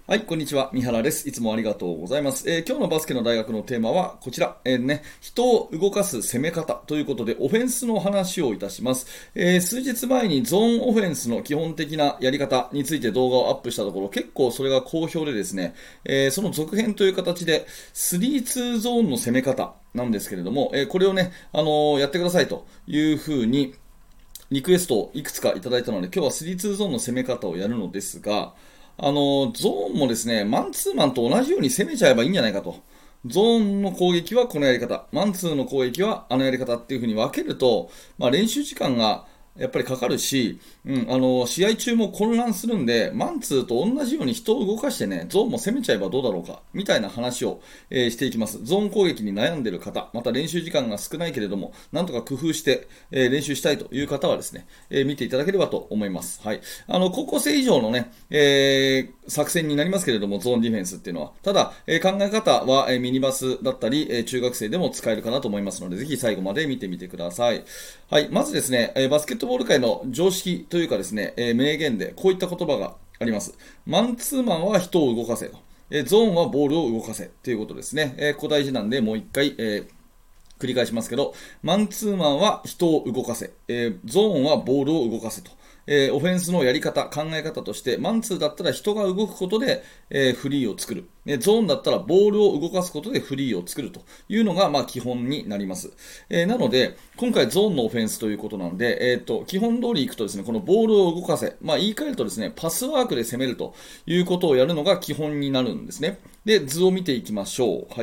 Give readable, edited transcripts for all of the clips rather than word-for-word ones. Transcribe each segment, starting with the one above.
はい、こんにちは。三原です。いつもありがとうございます。今日のバスケの大学のテーマはこちら。人を動かす攻め方ということで、オフェンスの話をいたします。数日前にゾーンオフェンスの基本的なやり方について動画をアップしたところ、結構それが好評でですね、その続編という形で、3-2ゾーンの攻め方なんですけれども、これをね、やってくださいというふうに、リクエストをいくつかいただいたので、今日は3-2ゾーンの攻め方をやるのですが、ゾーンもですね、マンツーマンと同じように攻めちゃえばいいんじゃないかと。ゾーンの攻撃はこのやり方、マンツーの攻撃はあのやり方っていう風に分けると、練習時間がやっぱりかかるし、試合中も混乱するんで、マンツーと同じように人を動かしてね、ゾーンも攻めちゃえばどうだろうか、みたいな話を、していきます。ゾーン攻撃に悩んでいる方、また練習時間が少ないけれども、なんとか工夫して、練習したいという方はですね、見ていただければと思います。はい。高校生以上のね、作戦になりますけれども、ゾーンディフェンスっていうのは。ただ、考え方は、ミニバスだったり、中学生でも使えるかなと思いますので、ぜひ最後まで見てみてください。はい。まずですね、バスケットボール界の常識というかですね、名言でこういった言葉があります。マンツーマンは人を動かせと。ゾーンはボールを動かせということですね。ここ大事なんで、もう一回、繰り返しますけど、マンツーマンは人を動かせ、ゾーンはボールを動かせと。オフェンスのやり方、考え方として、マンツーだったら人が動くことで、フリーを作る。ゾーンだったらボールを動かすことでフリーを作るというのが、基本になります。なので、今回ゾーンのオフェンスということなので、基本通りいくとですね、このボールを動かせ、言い換えるとですね、パスワークで攻めるということをやるのが基本になるんですね。で、図を見ていきましょう。はい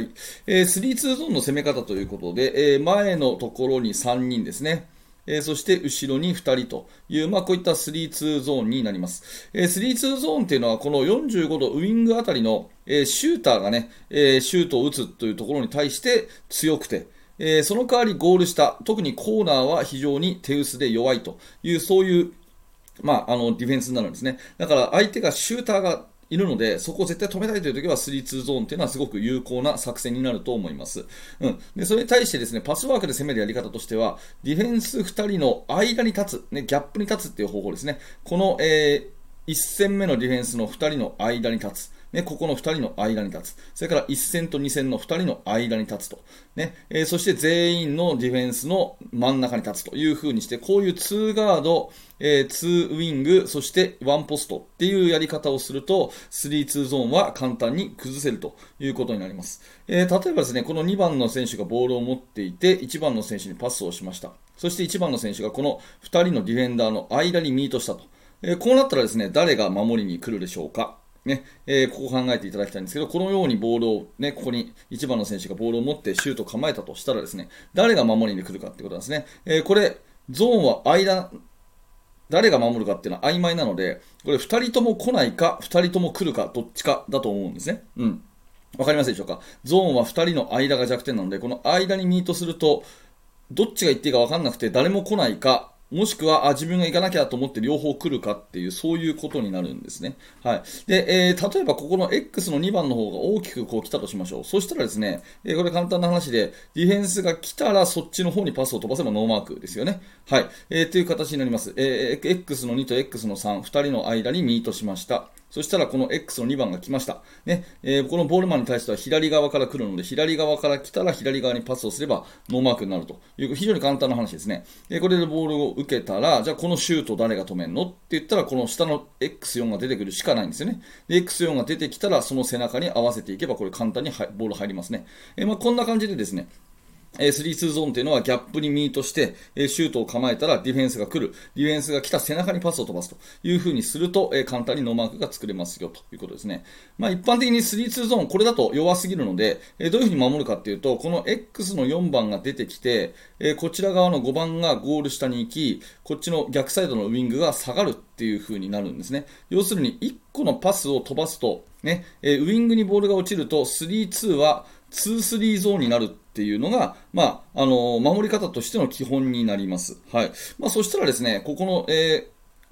。3-2ゾーンの攻め方ということで、前のところに3人ですね。そして後ろに2人という、こういった3-2ゾーンになります。3-2ゾーンっていうのはこの45度ウィングあたりの、シューターがね、シュートを打つというところに対して強くて、その代わりゴール下、特にコーナーは非常に手薄で弱いという、そういうディフェンスになるんですね。だから相手がシューターがいるので、そこを絶対止めたいという時は3-2ゾーンというのはすごく有効な作戦になると思います。で、それに対してですね、パスワークで攻めるやり方としては、ディフェンス2人の間に立つ、ね、ギャップに立つっていう方法ですね。この、1戦目のディフェンスの2人の間に立つ。ね、ここの2人の間に立つ。それから1戦と2戦の2人の間に立つと。ねそして全員のディフェンスの真ん中に立つという風にして、こういう2ガード、2ウィング、そして1ポストっていうやり方をすると、3-2ゾーンは簡単に崩せるということになります。例えばですね、この2番の選手がボールを持っていて、1番の選手にパスをしました。そして1番の選手がこの2人のディフェンダーの間にミートしたと。こうなったらですね、誰が守りに来るでしょうか。ねここ考えていただきたいんですけど、このようにボールを、ここに1番の選手がボールを持ってシュートを構えたとしたらですね、誰が守りに来るかってことなんですね。これ、ゾーンは誰が守るかっていうのは曖昧なので、これ2人とも来ないか、2人とも来るか、どっちかだと思うんですね。わかりますでしょうか。ゾーンは2人の間が弱点なので、この間にミートすると、どっちが行っていいか分かんなくて誰も来ないか、もしくは自分が行かなきゃと思って両方来るかっていう、そういうことになるんですね。はい。で、例えばここの X の2番の方が大きくこう来たとしましょう。そしたらですね、これ簡単な話で、ディフェンスが来たらそっちの方にパスを飛ばせばノーマークですよね。はい。という形になります。X の2と X の3、2人の間にミートしました。そしたらこの X の2番が来ました。このボールマンに対しては左側から来るので、左側から来たら左側にパスをすればノーマークになるという非常に簡単な話ですね。これでボールを受けたら、じゃあこのシュート誰が止めるのって言ったら、この下の X4 が出てくるしかないんですよね。で、X4 が出てきたら、その背中に合わせていけば、これ簡単にボール入りますね。こんな感じでですね、3-2ゾーンというのはギャップにミートして、シュートを構えたらディフェンスが来る。ディフェンスが来た背中にパスを飛ばすという風にすると、簡単にノーマークが作れますよということですね。一般的に3-2ゾーン、これだと弱すぎるので、どういう風に守るかっていうと、この X の4番が出てきて、こちら側の5番がゴール下に行き、こっちの逆サイドのウィングが下がるっていう風になるんですね。要するに1個のパスを飛ばすと、ウィングにボールが落ちると3-2は2-3ゾーンになるっていうのが、守り方としての基本になります。はい。そしたらですね、ここの、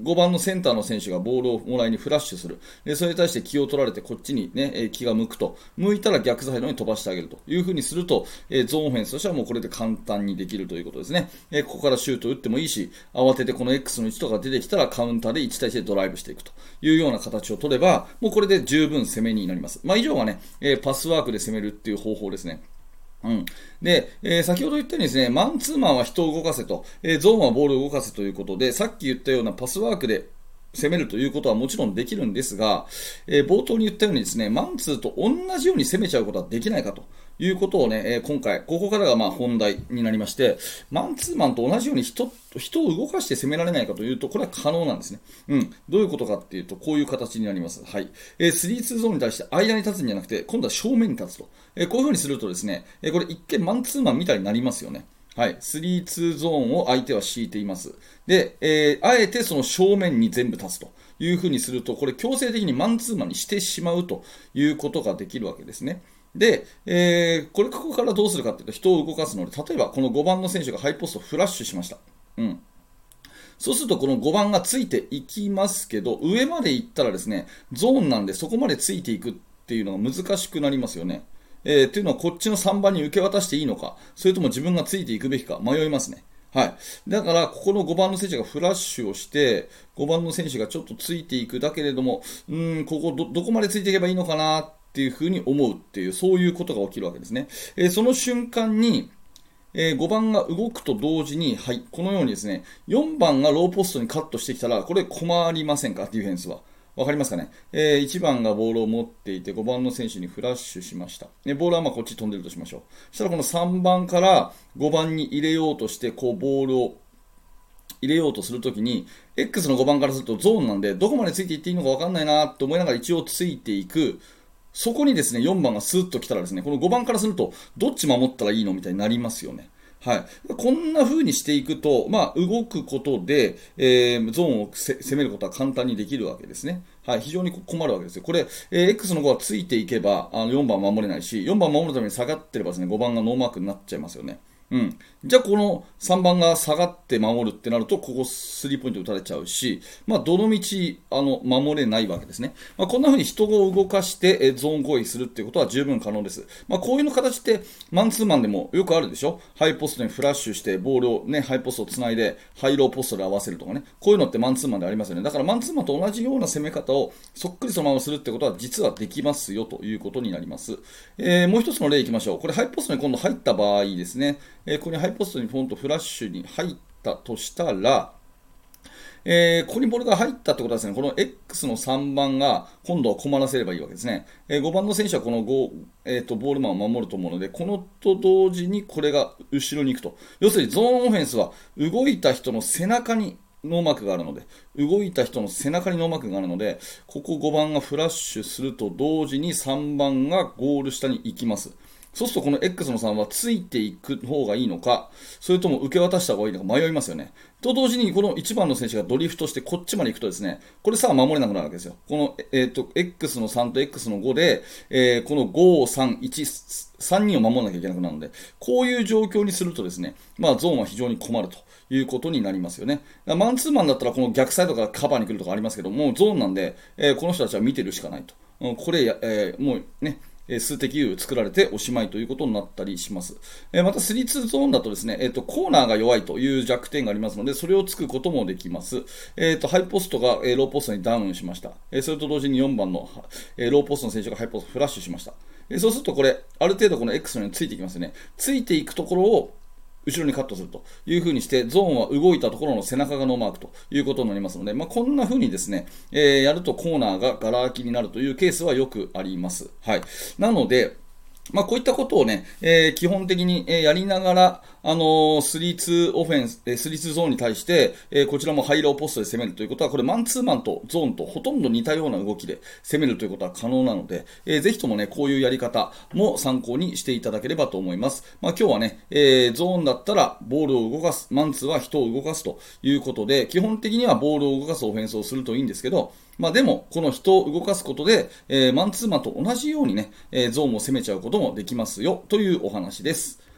5番のセンターの選手がボールをもらいにフラッシュする。で、それに対して気を取られてこっちにね、気が向くと。向いたら逆サイドに飛ばしてあげるという風にすると、ゾーンオフェンスとしてはもうこれで簡単にできるということですね。ここからシュートを打ってもいいし、慌ててこの X の位置とか出てきたらカウンターで1対1でドライブしていくというような形を取れば、もうこれで十分攻めになります。以上がね、パスワークで攻めるっていう方法ですね。で、先ほど言ったようにですね、マンツーマンは人を動かせと、ゾーンはボールを動かせということで、さっき言ったようなパスワークで攻めるということはもちろんできるんですが、冒頭に言ったようにですね、マンツーと同じように攻めちゃうことはできないかということをね、今回、ここからが本題になりまして、マンツーマンと同じように人を動かして攻められないかというと、これは可能なんですね。どういうことかっていうと、こういう形になります。はい。3-2ゾーンに対して間に立つんじゃなくて、今度は正面に立つと。こういう風にするとですね、これ一見マンツーマンみたいになりますよね。はい。3-2ゾーンを相手は敷いています。で、あえてその正面に全部立つという風にすると、これ強制的にマンツーマンにしてしまうということができるわけですね。で、ここからどうするかというと、人を動かすので、例えばこの5番の選手がハイポストフラッシュしました。そうするとこの5番がついていきますけど、上まで行ったらですね、ゾーンなんでそこまでついていくっていうのが難しくなりますよね。というのはこっちの3番に受け渡していいのか、それとも自分がついていくべきか迷いますね。はい。だから、ここの5番の選手がフラッシュをして、5番の選手がちょっとついていくだけれども、ここどこまでついていけばいいのかなっていうふうに思うっていう、そういうことが起きるわけですね。その瞬間に、5番が動くと同時に、はい、このようにですね、4番がローポストにカットしてきたら、これ困りませんか、ディフェンスは。わかりますかね、1番がボールを持っていて、5番の選手にフラッシュしました。ボールはこっち飛んでるとしましょう。そしたらこの3番から5番に入れようとして、こうボールを入れようとするときに、X の5番からするとゾーンなんで、どこまでついていっていいのかわかんないなと思いながら一応ついていく。そこにですね、4番がスーッと来たらですね、この5番からすると、どっち守ったらいいのみたいになりますよね。はい。こんな風にしていくと、動くことで、ゾーンを攻めることは簡単にできるわけですね。はい。非常に困るわけですよ。これ、X の5がついていけば、4番守れないし、4番守るために下がってればですね、5番がノーマークになっちゃいますよね。じゃあこの3番が下がって守るってなると、ここスリーポイント打たれちゃうし、どの道守れないわけですね。こんな風に人を動かしてゾーン攻撃するっていうことは十分可能です。こういうの形ってマンツーマンでもよくあるでしょ。ハイポストにフラッシュしてボールをね、ハイポストをつないでハイローポストで合わせるとかね。こういうのってマンツーマンでありますよね。だからマンツーマンと同じような攻め方をそっくりそのままするってことは実はできますよということになります。もう一つの例いきましょう。これハイポストに今度入った場合ですね。ここにハイポストにフォントフラッシュに入ったとしたら、ここにボールが入ったってことはですね、この X の3番が今度は困らせればいいわけですね。5番の選手はこのボールマンを守ると思うので、このと同時にこれが後ろに行くと。要するにゾーンオフェンスは動いた人の背中にノーマークがあるので、動いた人の背中にノーマークがあるので、ここ5番がフラッシュすると同時に3番がゴール下に行きます。そうするとこの X の3はついていく方がいいのか、それとも受け渡した方がいいのか迷いますよね。と同時にこの1番の選手がドリフトしてこっちまで行くとですね、これさあ守れなくなるわけですよ。この、X の3と X の5で、この5、3、1、3人を守らなきゃいけなくなるので、こういう状況にするとですね、ゾーンは非常に困るということになりますよね。マンツーマンだったらこの逆サイドからカバーに来るとかありますけども、ゾーンなんで、この人たちは見てるしかないと。これ、もうね、数的優位作られておしまいということになったりします。また3-2ゾーンだとですね、コーナーが弱いという弱点がありますので、それをつくこともできます。ハイポストが、ローポストにダウンしました。それと同時に4番の、ローポストの選手がハイポストフラッシュしました。そうするとこれ、ある程度この X のようについていきますね。ついていくところを後ろにカットするという風にして、ゾーンは動いたところの背中がノーマークということになりますので、こんな風にですね、やるとコーナーがガラ空きになるというケースはよくあります。はい。なので、こういったことをね、基本的に、やりながら、3-2オフェンス、3-2ゾーンに対して、こちらもハイローポストで攻めるということは、これマンツーマンとゾーンとほとんど似たような動きで攻めるということは可能なので、ぜひともね、こういうやり方も参考にしていただければと思います。今日はね、ゾーンだったらボールを動かす、マンツーは人を動かすということで、基本的にはボールを動かすオフェンスをするといいんですけど、でも、この人を動かすことで、マンツーマンと同じようにね、ゾーンを攻めちゃうこともできますよ、というお話です。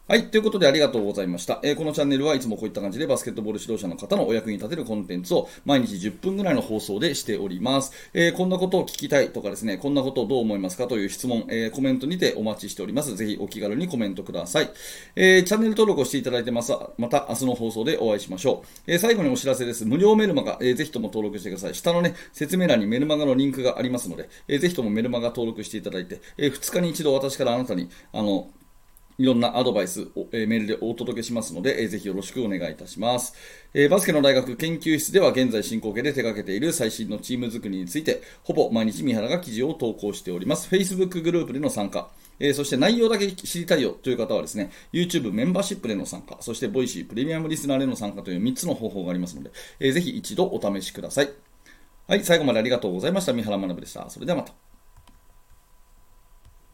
はい。ということでありがとうございました。このチャンネルはいつもこういった感じでバスケットボール指導者の方のお役に立てるコンテンツを毎日10分ぐらいの放送でしております。こんなことを聞きたいとかですね、こんなことをどう思いますかという質問、コメントにてお待ちしております。ぜひお気軽にコメントください。チャンネル登録をしていただいてます。また明日の放送でお会いしましょう。最後にお知らせです。無料メルマガ、ぜひとも登録してください。下のね、説明欄にメルマガのリンクがありますので、ぜひともメルマガ登録していただいて、2日に一度私からあなたに、いろんなアドバイスを、メールでお届けしますので、ぜひよろしくお願いいたします。バスケの大学研究室では現在進行形で手掛けている最新のチーム作りについて、ほぼ毎日三原が記事を投稿しております。Facebook グループでの参加、そして内容だけ知りたいよという方はですね、YouTube メンバーシップでの参加、そして Voicy プレミアムリスナーでの参加という3つの方法がありますので、ぜひ一度お試しください。はい、最後までありがとうございました。三原学でした。それではまた。